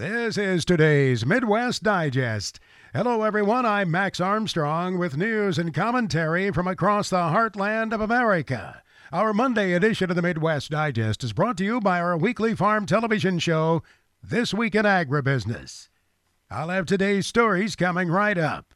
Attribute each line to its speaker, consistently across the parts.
Speaker 1: This is today's Midwest Digest. Hello, everyone. I'm Max Armstrong with news and commentary from across the heartland of America. Our Monday edition of the Midwest Digest is brought to you by our weekly farm television show, This Week in Agribusiness. I'll have today's stories coming right up.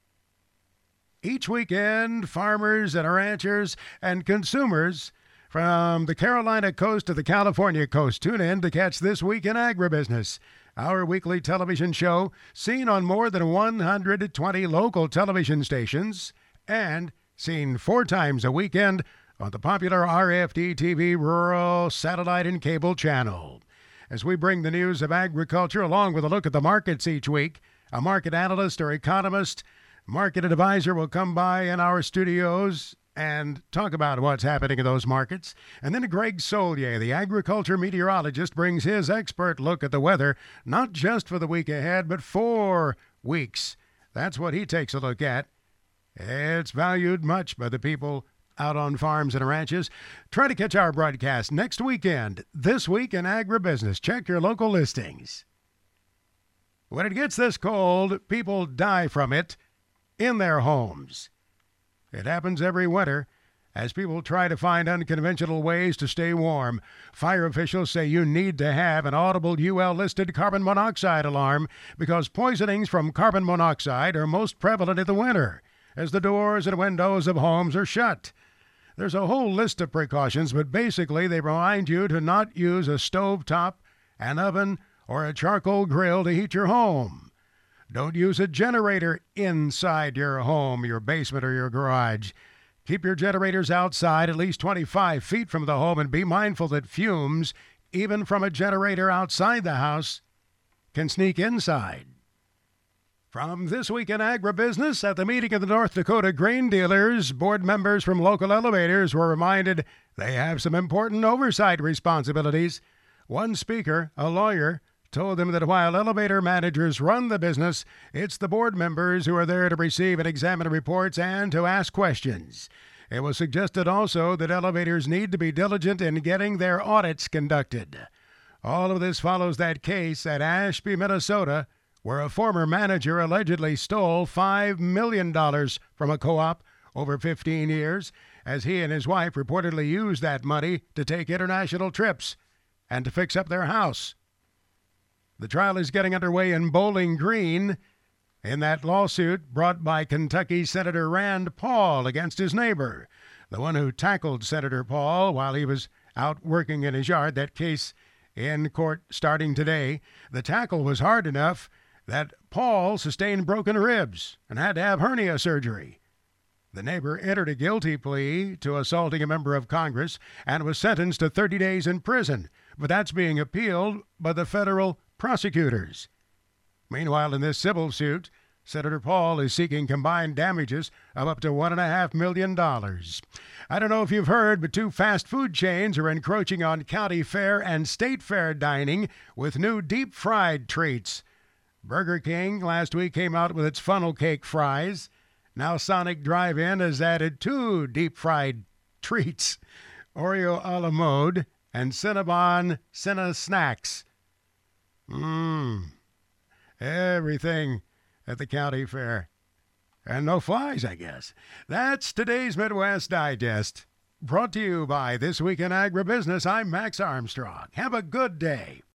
Speaker 1: Each weekend, farmers and ranchers and consumers from the Carolina coast to the California coast tune in to catch This Week in Agribusiness, our weekly television show seen on more than 120 local television stations and seen 4 times a weekend on the popular RFD-TV rural satellite and cable channel. As we bring the news of agriculture along with a look at the markets each week, a market analyst or economist, market advisor will come by in our studios and talk about what's happening in those markets. And then Greg Solier, the agriculture meteorologist, brings his expert look at the weather, not just for the week ahead, but 4 weeks. That's what he takes a look at. It's valued much by the people out on farms and ranches. Try to catch our broadcast next weekend, This Week in Agribusiness. Check your local listings. When it gets this cold, people die from it in their homes. It happens every winter as people try to find unconventional ways to stay warm. Fire officials say you need to have an audible UL-listed carbon monoxide alarm because poisonings from carbon monoxide are most prevalent in the winter as the doors and windows of homes are shut. There's a whole list of precautions, but basically they remind you to not use a stove top, an oven, or a charcoal grill to heat your home. Don't use a generator inside your home, your basement, or your garage. Keep your generators outside at least 25 feet from the home and be mindful that fumes, even from a generator outside the house, can sneak inside. From This Week in Agribusiness, at the meeting of the North Dakota grain dealers, board members from local elevators were reminded they have some important oversight responsibilities. One speaker, a lawyer, told them that while elevator managers run the business, it's the board members who are there to receive and examine reports and to ask questions. It was suggested also that elevators need to be diligent in getting their audits conducted. All of this follows that case at Ashby, Minnesota, where a former manager allegedly stole $5 million from a co-op over 15 years, as he and his wife reportedly used that money to take international trips and to fix up their house. The trial is getting underway in Bowling Green in that lawsuit brought by Kentucky Senator Rand Paul against his neighbor, the one who tackled Senator Paul while he was out working in his yard. That case in court starting today. The tackle was hard enough that Paul sustained broken ribs and had to have hernia surgery. The neighbor entered a guilty plea to assaulting a member of Congress and was sentenced to 30 days in prison, but that's being appealed by the federal prosecutors. Meanwhile, in this civil suit, Senator Paul is seeking combined damages of up to $1.5 million. I don't know if you've heard, but 2 fast food chains are encroaching on county fair and state fair dining with new deep-fried treats. Burger King last week came out with its funnel cake fries. Now Sonic Drive-In has added 2 deep-fried treats, Oreo a la mode and Cinnabon Cinna Snacks. Everything at the county fair. And no flies, I guess. That's today's Midwest Digest. Brought to you by This Week in Agribusiness. I'm Max Armstrong. Have a good day.